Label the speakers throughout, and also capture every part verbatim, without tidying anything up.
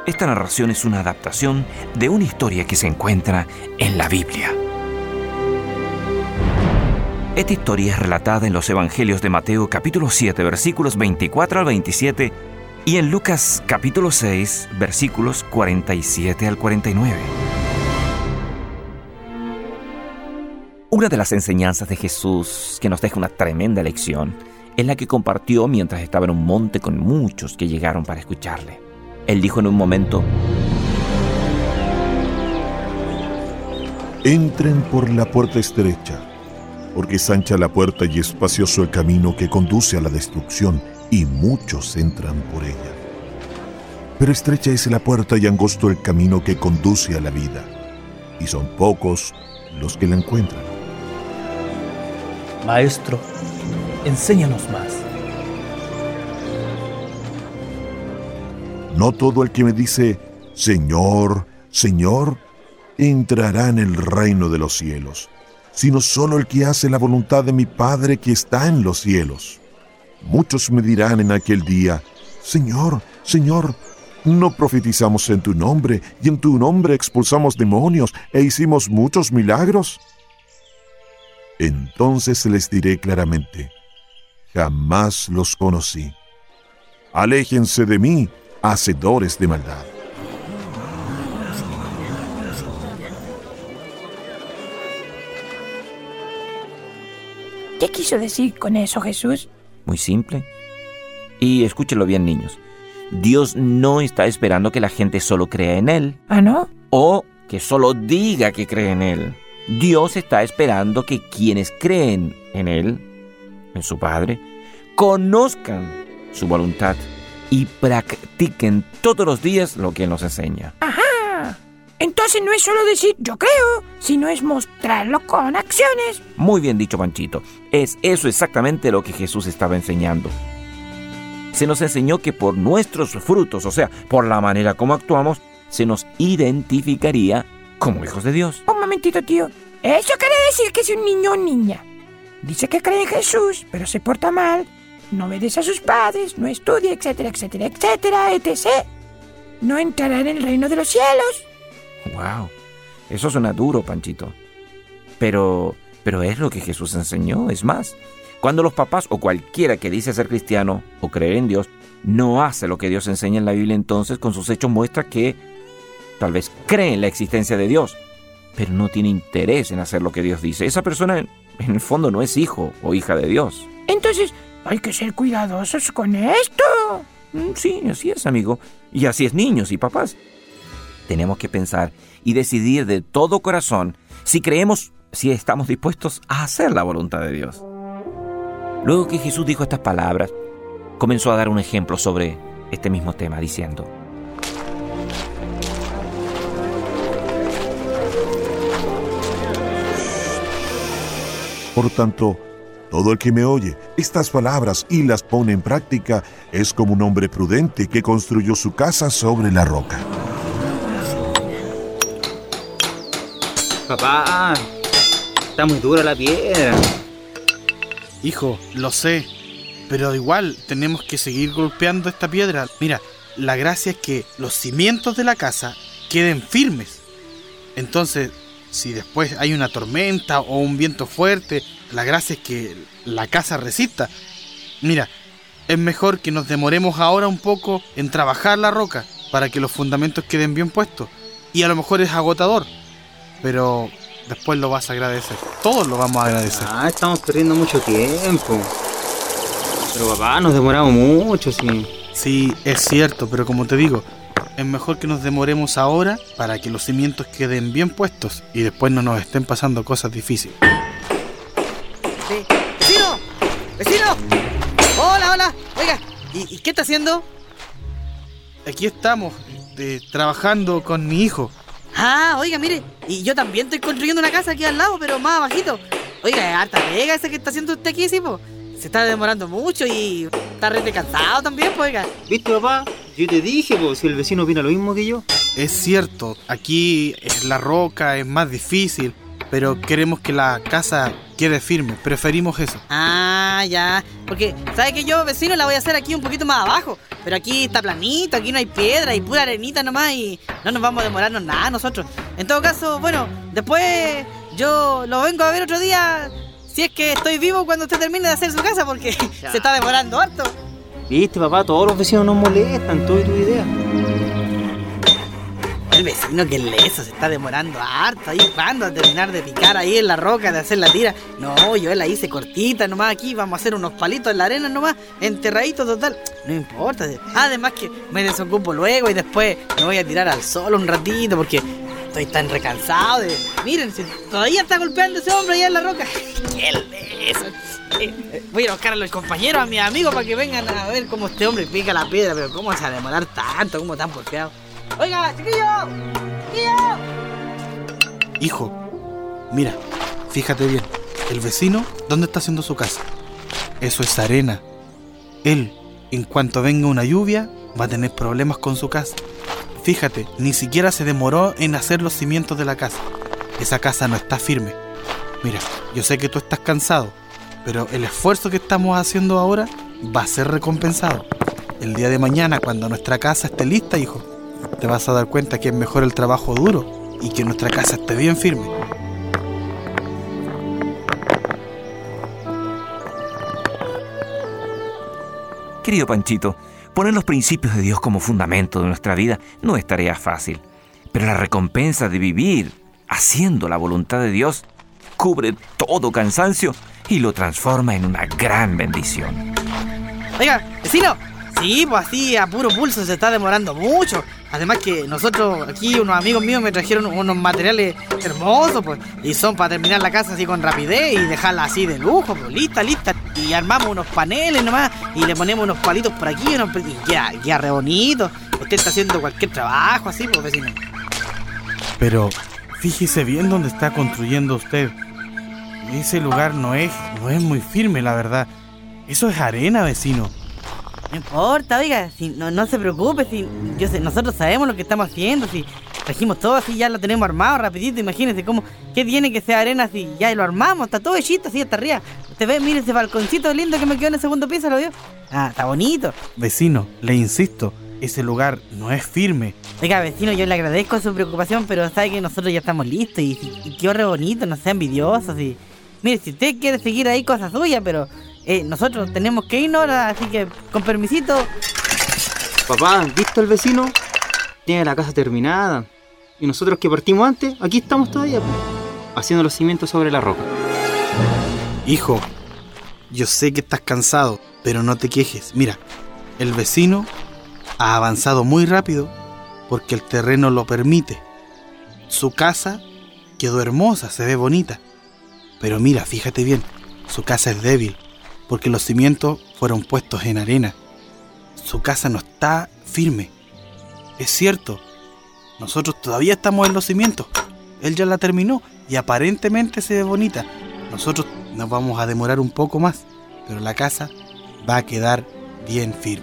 Speaker 1: Esta narración es una adaptación de una historia que se encuentra en la Biblia. Esta historia es relatada en los Evangelios de Mateo capítulo siete, versículos veinticuatro al veintisiete, y en Lucas capítulo seis, versículos cuarenta y siete al cuarenta y nueve. Una de las enseñanzas de Jesús que nos deja una tremenda lección es la que compartió mientras estaba en un monte con muchos que llegaron para escucharle. Él dijo en un momento:
Speaker 2: entren por la puerta estrecha, porque es ancha la puerta y espacioso el camino que conduce a la destrucción, y muchos entran por ella. Pero estrecha es la puerta y angosto el camino que conduce a la vida, y son pocos los que la encuentran.
Speaker 3: Maestro, enséñanos más.
Speaker 2: No todo el que me dice, Señor, Señor, entrará en el reino de los cielos, sino solo el que hace la voluntad de mi Padre que está en los cielos. Muchos me dirán en aquel día, Señor, Señor, ¿no profetizamos en tu nombre, y en tu nombre expulsamos demonios, e hicimos muchos milagros? Entonces les diré claramente, jamás los conocí. Aléjense de mí, hacedores de maldad.
Speaker 4: ¿Qué quiso decir con eso, Jesús?
Speaker 1: Muy simple. Y escúchenlo bien, niños. Dios no está esperando que la gente solo crea en Él.
Speaker 4: ¿Ah, no?
Speaker 1: O que solo diga que cree en Él. Dios está esperando que quienes creen en Él, en su Padre, conozcan su voluntad y practiquen todos los días lo que Él nos enseña.
Speaker 4: ¡Ajá! Entonces no es solo decir yo creo, sino es mostrarlo con acciones.
Speaker 1: Muy bien dicho, Panchito. Es eso exactamente lo que Jesús estaba enseñando. Se nos enseñó que por nuestros frutos, o sea, por la manera como actuamos, se nos identificaría como hijos de Dios.
Speaker 4: Un momentito, tío. Eso quiere decir que si un niño o niña dice que cree en Jesús, pero se porta mal, no obedece a sus padres, no estudia, etcétera, etcétera, etcétera, etcétera, no entrará en el reino de los cielos.
Speaker 1: Wow, eso suena duro, Panchito. Pero, pero es lo que Jesús enseñó. Es más, cuando los papás o cualquiera que dice ser cristiano o creer en Dios no hace lo que Dios enseña en la Biblia, entonces con sus hechos muestra que tal vez cree en la existencia de Dios, pero no tiene interés en hacer lo que Dios dice. Esa persona en, en el fondo no es hijo o hija de Dios.
Speaker 4: Entonces hay que ser cuidadosos con esto.
Speaker 1: Sí, así es, amigo. Y así es, niños y papás. Tenemos que pensar y decidir de todo corazón si creemos, si estamos dispuestos a hacer la voluntad de Dios. Luego que Jesús dijo estas palabras, comenzó a dar un ejemplo sobre este mismo tema, diciendo:
Speaker 2: Por tanto, todo el que me oye estas palabras y las pone en práctica es como un hombre prudente que construyó su casa sobre la roca.
Speaker 5: Papá, está muy dura la piedra.
Speaker 3: Hijo, lo sé, pero igual tenemos que seguir golpeando esta piedra. Mira, la gracia es que los cimientos de la casa queden firmes. Entonces, si después hay una tormenta o un viento fuerte, la gracia es que la casa resista. Mira, es mejor que nos demoremos ahora un poco en trabajar la roca para que los fundamentos queden bien puestos. Y a lo mejor es agotador, pero después lo vas a agradecer. Todos lo vamos a agradecer.
Speaker 5: Ah, estamos perdiendo mucho tiempo. Pero papá, nos demoramos mucho, sí.
Speaker 3: Sí, es cierto, pero como te digo, es mejor que nos demoremos ahora para que los cimientos queden bien puestos y después no nos estén pasando cosas difíciles.
Speaker 6: Sí. ¡Vecino! ¡Vecino! Hola, hola. Oiga, ¿y, y qué está haciendo?
Speaker 3: Aquí estamos, eh, trabajando con mi hijo.
Speaker 6: Ah, oiga, mire, y yo también estoy construyendo una casa aquí al lado, pero más abajito. Oiga, es harta pega esa que está haciendo usted aquí, sí, po. Se está demorando mucho y está re cansado también, pues, oiga.
Speaker 5: ¿Viste, papá? Yo te dije, pues, si el vecino opina lo mismo que yo.
Speaker 3: Es cierto, aquí es la roca, es más difícil, pero queremos que la casa quede firme, preferimos eso.
Speaker 6: Ah, ya, porque, ¿sabe que yo, vecino, la voy a hacer aquí un poquito más abajo? pero aquí está planito, aquí no hay piedra y pura arenita nomás y no nos vamos a demorarnos nada nosotros. En todo caso, bueno, después yo lo vengo a ver otro día, si es que estoy vivo cuando usted termine de hacer su casa, porque se está demorando harto.
Speaker 5: Viste, papá, todos los vecinos nos molestan, todo y tu idea.
Speaker 6: El vecino que leso, se está demorando harto ahí, ¿cuándo a terminar de picar ahí en la roca, de hacer la tira? No, yo la hice cortita nomás aquí, vamos a hacer unos palitos en la arena nomás, enterraditos total, no importa. Además que me desocupo luego y después me voy a tirar al sol un ratito porque estoy tan recansado de... Miren, si todavía está golpeando ese hombre allá en la roca. ¡Qué leso! Eh, voy a ir a buscar a los compañeros, a mis amigos, para que vengan a ver cómo este hombre pica la piedra, pero cómo se va a demorar tanto, cómo tan porfiado. ¡Oiga, chiquillo! ¡Chiquillo!
Speaker 3: Hijo, mira, fíjate bien. El vecino, ¿dónde está haciendo su casa? Eso es arena. Él, en cuanto venga una lluvia, va a tener problemas con su casa. Fíjate, ni siquiera se demoró en hacer los cimientos de la casa. Esa casa no está firme. Mira, yo sé que tú estás cansado, pero el esfuerzo que estamos haciendo ahora va a ser recompensado. El día de mañana, cuando nuestra casa esté lista, hijo, te vas a dar cuenta que es mejor el trabajo duro y que nuestra casa esté bien firme.
Speaker 1: Querido Panchito, poner los principios de Dios como fundamento de nuestra vida no es tarea fácil, pero la recompensa de vivir haciendo la voluntad de Dios cubre todo cansancio y lo transforma en una gran bendición.
Speaker 6: Oiga, vecino, sí, pues así a puro pulso se está demorando mucho. Además que nosotros aquí, unos amigos míos me trajeron unos materiales hermosos, pues, y son para terminar la casa así con rapidez y dejarla así de lujo, pues, lista, lista. Y armamos unos paneles nomás y le ponemos unos palitos por aquí unos, y queda, queda re bonito. Usted está haciendo cualquier trabajo así, pues, vecino.
Speaker 3: Pero fíjese bien dónde está construyendo usted. Ese lugar no es, no es muy firme, la verdad. Eso es arena, vecino.
Speaker 6: No importa, oiga, si no, no se preocupe, si yo sé, nosotros sabemos lo que estamos haciendo, si trajimos todo así, ya lo tenemos armado rapidito, imagínense cómo, qué tiene que ser arena si ya lo armamos, está todo hechito así hasta arriba. Usted ve, mire ese balconcito lindo que me quedó en el segundo piso, ¿lo vio? Ah, está bonito.
Speaker 3: Vecino, le insisto, ese lugar no es firme.
Speaker 6: Oiga, vecino, yo le agradezco su preocupación, pero sabe que nosotros ya estamos listos y, y quedó re bonito, no sea envidioso, y... Mire, si usted quiere seguir ahí, cosa suya, pero... Eh, nosotros tenemos que irnos ahora, así que con permisito.
Speaker 5: Papá, ¿visto el vecino? Tiene la casa terminada. Y nosotros que partimos antes, aquí estamos todavía, pues, haciendo los cimientos sobre la roca.
Speaker 3: Hijo, yo sé que estás cansado, pero no te quejes. Mira, el vecino ha avanzado muy rápido porque el terreno lo permite. Su casa quedó hermosa, se ve bonita. Pero mira, fíjate bien, su casa es débil, porque los cimientos fueron puestos en arena. Su casa no está firme. Es cierto, nosotros todavía estamos en los cimientos. Él ya la terminó y aparentemente se ve bonita. Nosotros nos vamos a demorar un poco más, pero la casa va a quedar bien firme.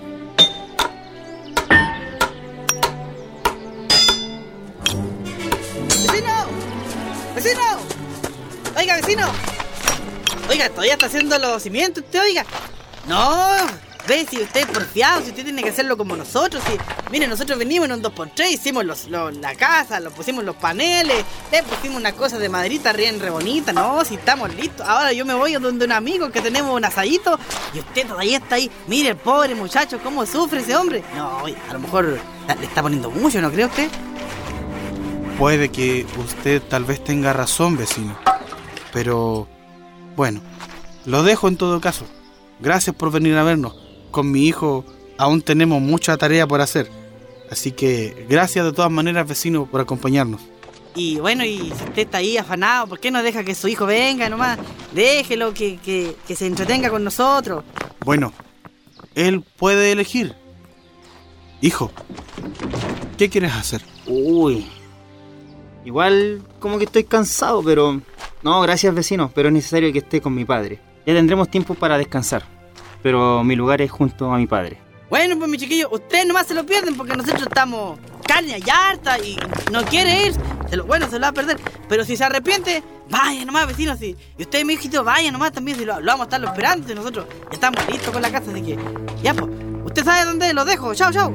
Speaker 6: ¡Vecino! ¡Vecino! Oiga, vecino. Oiga, todavía está haciendo los cimientos usted, oiga. No, ve, si usted es porfiado, si usted tiene que hacerlo como nosotros. Si, mire, nosotros venimos en un dos por tres, hicimos los, los, la casa, lo pusimos los paneles, le pusimos una cosa de maderita bien re bonita. No, si estamos listos. Ahora yo me voy a donde un amigo que tenemos un asadito y usted todavía está ahí. Mire, el pobre muchacho, cómo sufre ese hombre. No, oiga, a lo mejor le está poniendo mucho, ¿no cree usted?
Speaker 3: Puede que usted tal vez tenga razón, vecino. Pero, bueno, lo dejo en todo caso. Gracias por venir a vernos. Con mi hijo aún tenemos mucha tarea por hacer. Así que gracias de todas maneras, vecino, por acompañarnos.
Speaker 6: Y bueno, y si usted está ahí afanado, ¿por qué no deja que su hijo venga nomás? Déjelo que, que, que se entretenga con nosotros.
Speaker 3: Bueno, él puede elegir. Hijo, ¿qué quieres hacer?
Speaker 5: Uy, igual como que estoy cansado, pero... No, gracias vecino, pero es necesario que esté con mi padre. Ya tendremos tiempo para descansar, pero mi lugar es junto a mi padre.
Speaker 6: Bueno, pues mi chiquillo, ustedes nomás se lo pierden porque nosotros estamos carne allá harta y no quiere ir. Se lo, bueno, se lo va a perder, pero si se arrepiente, vaya nomás vecino. Si, y ustedes, mi hijito, vaya nomás también, si lo, lo vamos a estar esperando. Si nosotros estamos listos con la casa, así que ya pues, Usted sabe dónde, lo dejo. Chao, chao.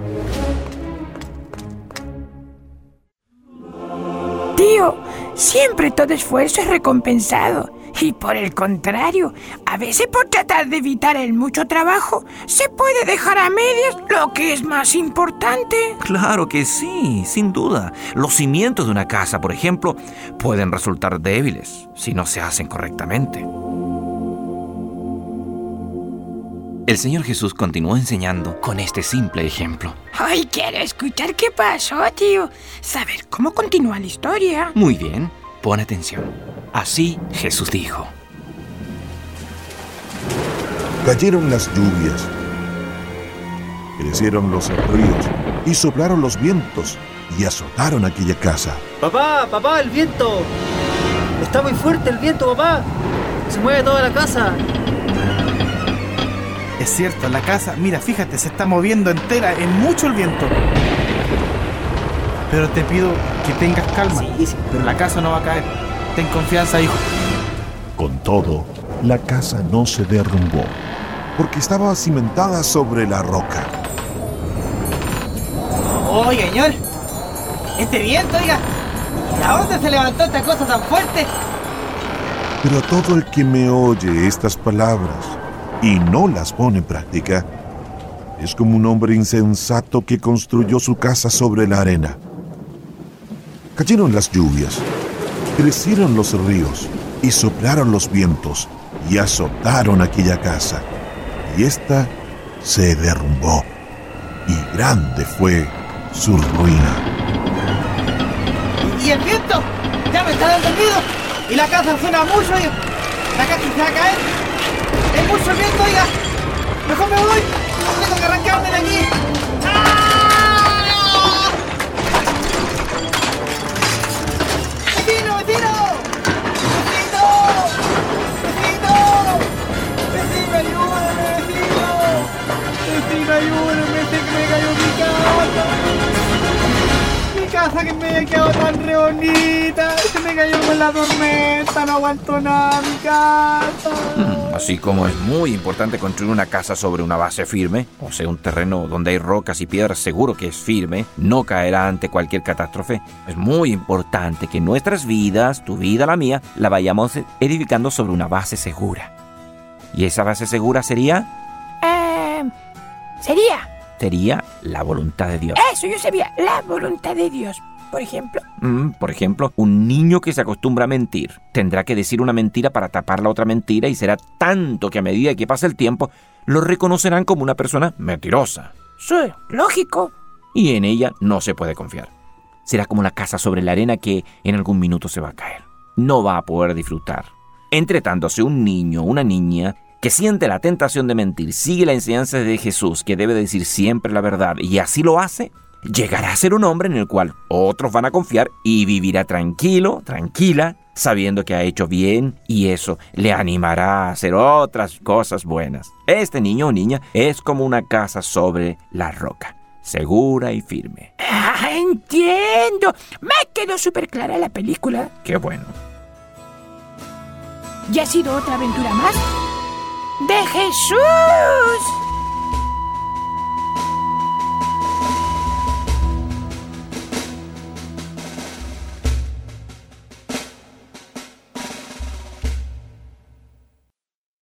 Speaker 4: Tío, siempre todo esfuerzo es recompensado. Y por el contrario, a veces por tratar de evitar el mucho trabajo, se puede dejar a medias lo que es más importante.
Speaker 1: Claro que sí, sin duda. Los cimientos de una casa, por ejemplo, pueden resultar débiles si no se hacen correctamente. El Señor Jesús continuó enseñando con este simple ejemplo.
Speaker 4: Ay, quiero escuchar qué pasó, tío. Saber cómo continúa la historia.
Speaker 1: Muy bien, pon atención. Así Jesús dijo.
Speaker 2: Cayeron las lluvias, crecieron los ríos y soplaron los vientos y azotaron aquella casa.
Speaker 5: Papá, papá, el viento. Está muy fuerte el viento, papá. Se mueve toda la casa.
Speaker 3: Es cierto, la casa, mira, fíjate, se está moviendo entera, es mucho el viento. Pero te pido que tengas calma.
Speaker 5: Sí, sí.
Speaker 3: Pero la casa no va a caer. Ten confianza, hijo.
Speaker 2: Con todo, la casa no se derrumbó, porque estaba cimentada sobre la roca.
Speaker 6: Oiga, señor. Este viento, oiga. ¿De dónde se levantó esta cosa tan fuerte?
Speaker 2: Pero todo el que me oye estas palabras y no las pone en práctica, es como un hombre insensato que construyó su casa sobre la arena. Cayeron las lluvias, crecieron los ríos y soplaron los vientos y azotaron aquella casa, y ésta se derrumbó, y grande fue su ruina.
Speaker 6: ¿Y el viento? Ya me está dando miedo. Y la casa suena mucho, oiga. La casa se va a caer. Es mucho el viento, oiga. Mejor me voy. Tengo que arrancarme de aquí. ¡Ah! ¡Vecino, vecino! ¡Vecino! ¡Vecino! ¡Vecino, ayúdame, vecino! ¡Vecino, ayúdame! ¡Sé que me cayó mi casa! ¡Mi casa que me quedó tan re bonita! ¡Se me cayó con la tormenta! ¡No aguanto nada mi casa!
Speaker 1: Así como es muy importante construir una casa sobre una base firme, o sea, un terreno donde hay rocas y piedras seguro que es firme, no caerá ante cualquier catástrofe, es muy importante que nuestras vidas, tu vida, la mía, la vayamos edificando sobre una base segura. ¿Y esa base segura sería?
Speaker 4: Eh, sería.
Speaker 1: Sería la voluntad de Dios.
Speaker 4: Eso yo sabía, la voluntad de Dios. Por ejemplo.
Speaker 1: Mm, por ejemplo, un niño que se acostumbra a mentir tendrá que decir una mentira para tapar la otra mentira, y será tanto que a medida que pasa el tiempo lo reconocerán como una persona mentirosa.
Speaker 4: Sí, lógico.
Speaker 1: Y en ella no se puede confiar. Será como la casa sobre la arena que en algún minuto se va a caer. No va a poder disfrutar. Entre tanto, si un niño o una niña que siente la tentación de mentir sigue la enseñanza de Jesús, que debe decir siempre la verdad, y así lo hace, llegará a ser un hombre en el cual otros van a confiar y vivirá tranquilo, tranquila, sabiendo que ha hecho bien, y eso le animará a hacer otras cosas buenas. Este niño o niña es como una casa sobre la roca, segura y firme.
Speaker 4: Ah, entiendo. Me quedó súper clara la película.
Speaker 1: Qué bueno.
Speaker 4: Y ha sido otra aventura más de Jesús.